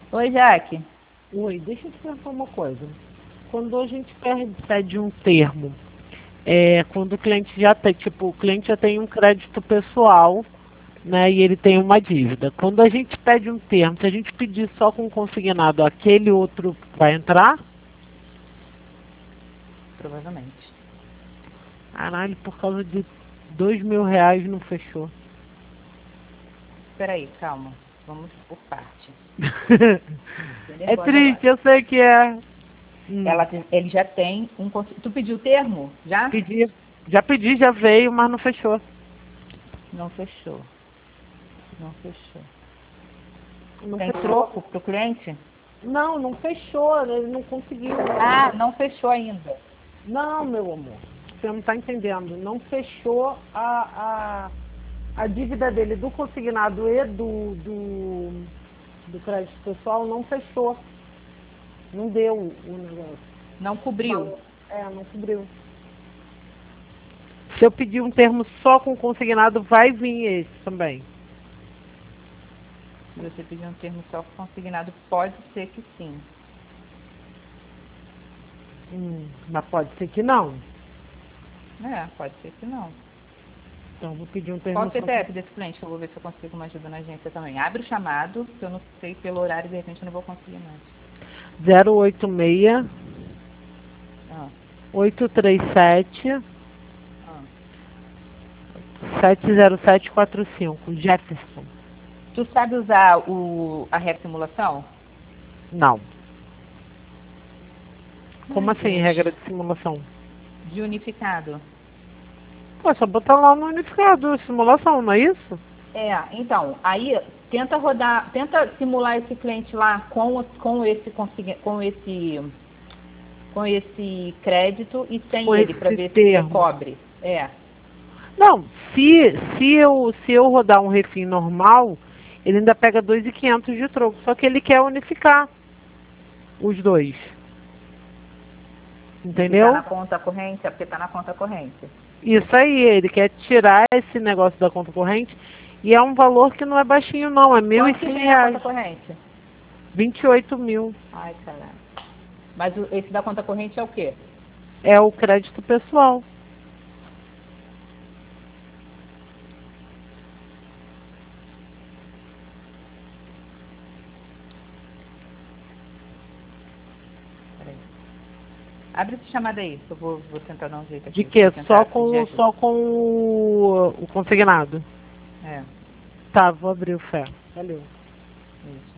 Oi, Jaque. Oi, deixa eu te perguntar uma coisa. Quando a gente pede um termo, quando o cliente já tem, tipo, o cliente já tem um crédito pessoal, né, e ele tem uma dívida. Quando a gente pede um termo, se a gente pedir só com consignado, aquele outro vai entrar? Provavelmente. Caralho, por causa de R$ 2.000 não fechou. Espera aí, calma. Vamos por parte. É Nervosa agora. triste, eu sei que é. Ele já tem um... Tu pediu o termo? Já? Pedi, já pedi, já veio, mas não fechou. Não fechou. Não fechou. Não Tem fechou. troco pro cliente? Não, não fechou, né? Ele não conseguiu. Ah, não fechou ainda. Não, meu amor, você não está entendendo. Não fechou a dívida dele do consignado e do crédito pessoal, não fechou. Não deu o negócio. Não cobriu. Não cobriu. Se eu pedir um termo só com consignado, vai vir esse também. Se você pedir um termo só consignado, pode ser que sim. Mas pode ser que não. Pode ser que não. Então, vou pedir um termo Qual o só. CPF desse cliente? Que eu vou ver se eu consigo uma ajuda na agência também. Abre o chamado, que eu não sei pelo horário, de repente eu não vou conseguir mais. 086 Ah, 837 ah. 70745. Jefferson. Tu sabe usar a ref simulação? Não. Como Ai, assim, Deus. regra de simulação? De unificado. Pô, é só botar lá no unificado, simulação, não é isso? Então, aí tenta rodar, tenta simular esse cliente lá com esse crédito e sem Com ele, para esse ver se termo. cobre. Não, se eu rodar um refim normal, ele ainda pega 2.500 de troco. Só que ele quer unificar os dois. E se tá Entendeu? na conta corrente, é porque tá na conta corrente. Isso aí, ele quer tirar esse negócio da conta corrente. E é um valor que não é baixinho, não. É mil e Quanto que cem tem na reais. conta corrente? 28.000. Ai, caralho. Mas esse da conta corrente é o quê? É o crédito pessoal. Peraí. Abre essa chamada aí, que eu vou tentar dar um jeito aqui. De quê? Vou tentar Só pedir com, ajuda. só com o consignado. É, Tá, vou abrir o fé. Valeu. isso.